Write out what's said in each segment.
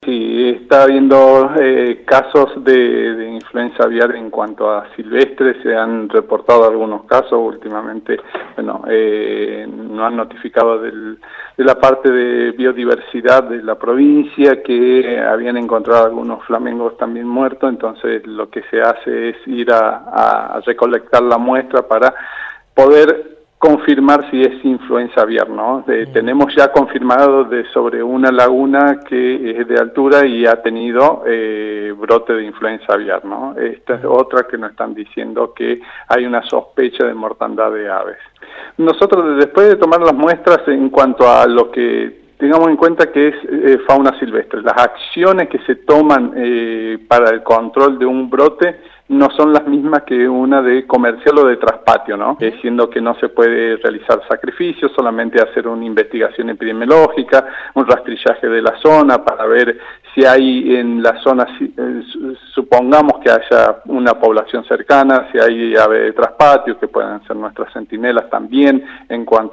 sí, está habiendo casos de influenza aviar en cuanto a silvestres. Se han reportado algunos casos últimamente. Bueno, no han notificado de la parte de biodiversidad de la provincia que habían encontrado algunos flamingos también muertos. Entonces lo que se hace es ir a recolectar la muestra para poder confirmar si es influenza aviar, ¿no? Tenemos ya confirmado sobre una laguna que es de altura y ha tenido brote de influenza aviar, ¿no? Esta es otra que nos están diciendo que hay una sospecha de mortandad de aves. Nosotros, después de tomar las muestras, en cuanto a lo que tengamos en cuenta que es fauna silvestre, las acciones que se toman para el control de un brote no son las mismas que una de comercial o de traspatio, ¿no? Siendo que no se puede realizar sacrificios, solamente hacer una investigación epidemiológica, un rastrillaje de la zona para ver si hay en la zona, supongamos que haya una población cercana, si hay ave de traspatio, que puedan ser nuestras centinelas también, en cuanto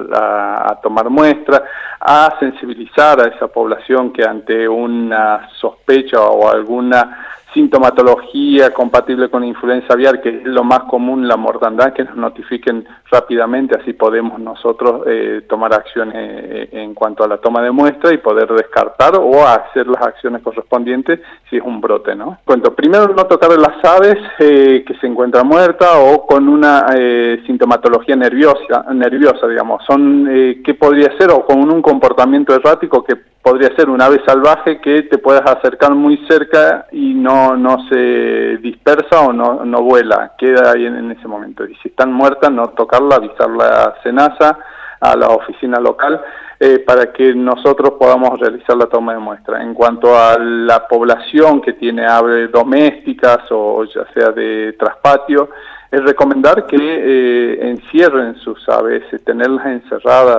a tomar muestras, a sensibilizar a esa población que ante una sospecha o alguna sintomatología compatible con influenza aviar, que es lo más común, la mortandad, que nos notifiquen rápidamente, así podemos nosotros tomar acciones en cuanto a la toma de muestra y poder descartar o hacer las acciones correspondientes si es un brote, ¿no? Cuento, primero no tocar las aves que se encuentran muertas o con una sintomatología nerviosa, digamos, ¿qué podría ser? O con un comportamiento errático que podría ser un ave salvaje que te puedas acercar muy cerca y no se dispersa o no vuela, queda ahí en ese momento. Y si están muertas, no tocarla, avisarla a SENASA, a la oficina local, para que nosotros podamos realizar la toma de muestra. En cuanto a la población que tiene aves domésticas o ya sea de traspatio, es recomendar que encierren sus aves, tenerlas encerradas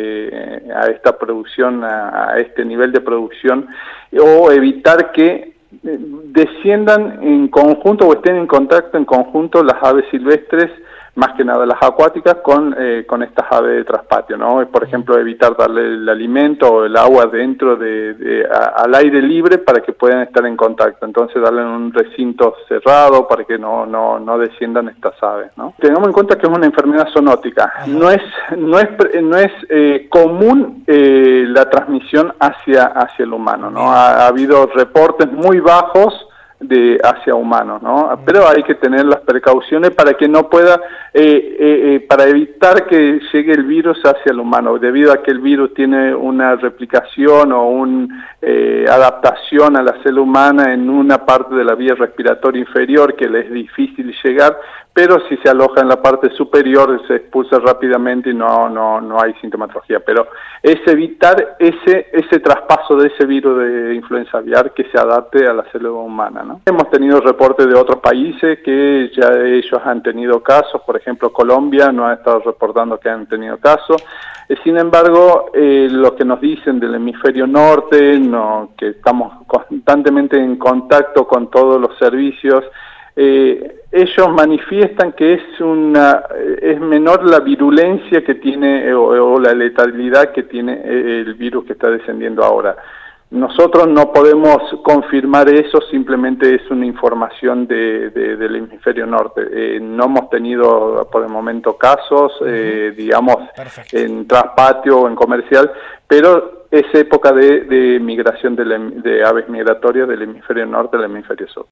a esta producción, a este nivel de producción, o evitar que desciendan en conjunto o estén en contacto en conjunto las aves silvestres, más que nada las acuáticas, con estas aves de traspatio, ¿no? Por ejemplo, evitar darle el alimento o el agua dentro al aire libre para que puedan estar en contacto. Entonces, darle en un recinto cerrado para que no desciendan estas aves, ¿no? Tengamos en cuenta que es una enfermedad zoonótica. No es común la transmisión hacia el humano, ¿no? Ha habido reportes muy bajos hacia humanos, ¿no? Pero hay que tener las precauciones para que no pueda, para evitar que llegue el virus hacia el humano, debido a que el virus tiene una replicación o una adaptación a la célula humana en una parte de la vía respiratoria inferior que le es difícil llegar, pero si se aloja en la parte superior se expulsa rápidamente y no hay sintomatología. Pero es evitar ese traspaso de ese virus de influenza aviar que se adapte a la célula humana, ¿no? Hemos tenido reportes de otros países que ya ellos han tenido casos, por ejemplo Colombia no ha estado reportando que han tenido casos. Sin embargo, lo que nos dicen del hemisferio norte, que estamos constantemente en contacto con todos los servicios, ellos manifiestan que es menor la virulencia que tiene o la letalidad que tiene el virus que está descendiendo ahora. Nosotros no podemos confirmar eso, simplemente es una información del hemisferio norte. No hemos tenido por el momento casos, digamos, en traspatio o en comercial, pero es época de migración de aves migratorias del hemisferio norte al hemisferio sur.